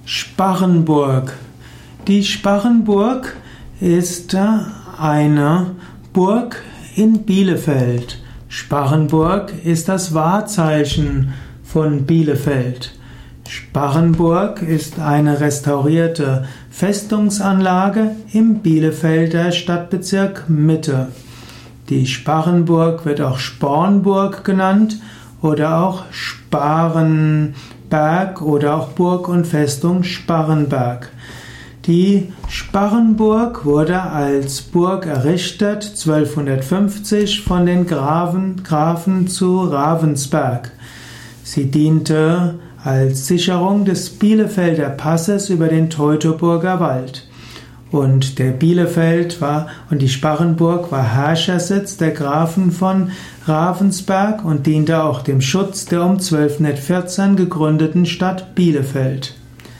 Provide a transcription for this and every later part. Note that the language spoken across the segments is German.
Sparrenburg. Die Sparrenburg ist eine Burg in Bielefeld. Sparrenburg ist das Wahrzeichen von Bielefeld. Sparrenburg ist eine restaurierte Festungsanlage im Bielefelder Stadtbezirk Mitte. Die Sparrenburg wird auch Spornburg genannt oder auch Sparrenberg oder auch Burg und Festung Sparrenberg. Die Sparrenburg wurde als Burg errichtet 1250 von den Grafen zu Ravensberg. Sie diente als Sicherung des Bielefelder Passes über den Teutoburger Wald. Und die Sparrenburg war Herrschersitz der Grafen von Ravensberg und diente auch dem Schutz der um 1214 gegründeten Stadt Bielefeld.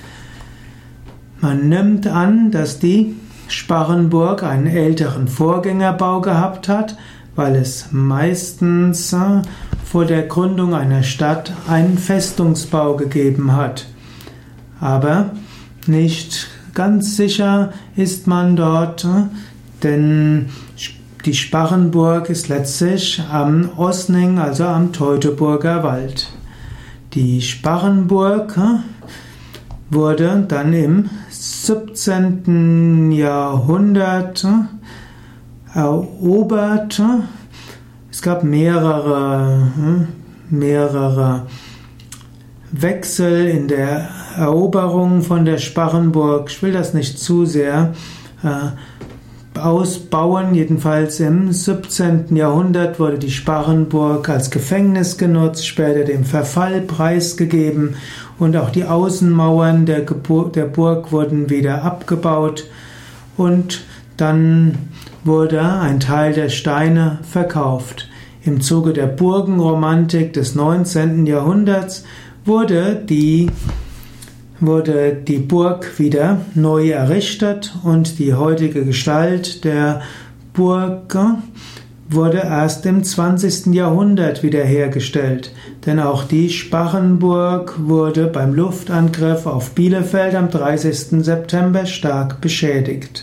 Man nimmt an, dass die Sparrenburg einen älteren Vorgängerbau gehabt hat, weil es meistens vor der Gründung einer Stadt einen Festungsbau gegeben hat. Aber nicht ganz sicher ist man dort, denn die Sparrenburg ist letztlich am Osning, also am Teutoburger Wald. Die Sparrenburg wurde dann im 17. Jahrhundert erobert. Es gab mehrere Wechsel in der Eroberung von der Sparrenburg. Ich will das nicht zu sehr ausbauen. Jedenfalls im 17. Jahrhundert wurde die Sparrenburg als Gefängnis genutzt, später dem Verfall preisgegeben und auch die Außenmauern der Burg wurden wieder abgebaut und dann wurde ein Teil der Steine verkauft. Im Zuge der Burgenromantik des 19. Jahrhunderts wurde die Burg wieder neu errichtet und die heutige Gestalt der Burg wurde erst im 20. Jahrhundert wiederhergestellt, denn auch die Sparrenburg wurde beim Luftangriff auf Bielefeld am 30. September stark beschädigt.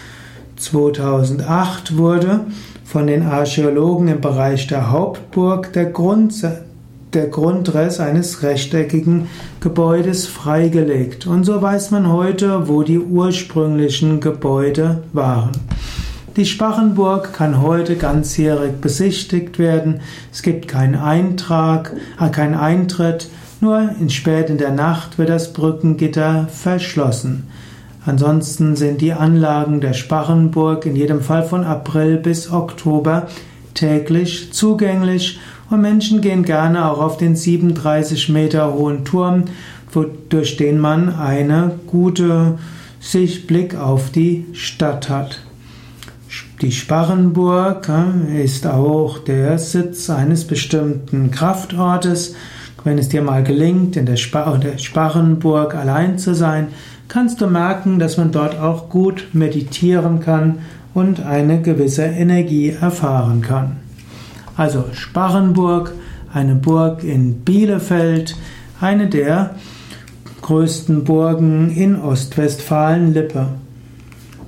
2008 wurde von den Archäologen im Bereich der Hauptburg der Grundriss eines rechteckigen Gebäudes freigelegt. Und so weiß man heute, wo die ursprünglichen Gebäude waren. Die Sparrenburg kann heute ganzjährig besichtigt werden. Es gibt keinen Eintritt, nur spät in der Nacht wird das Brückengitter verschlossen. Ansonsten sind die Anlagen der Sparrenburg in jedem Fall von April bis Oktober täglich zugänglich und Menschen gehen gerne auch auf den 37 Meter hohen Turm, durch den man einen guten Blick auf die Stadt hat. Die Sparrenburg ist auch der Sitz eines bestimmten Kraftortes. Wenn es dir mal gelingt, in der Sparrenburg allein zu sein, kannst du merken, dass man dort auch gut meditieren kann und eine gewisse Energie erfahren kann. Also Sparrenburg, eine Burg in Bielefeld, eine der größten Burgen in Ostwestfalen-Lippe.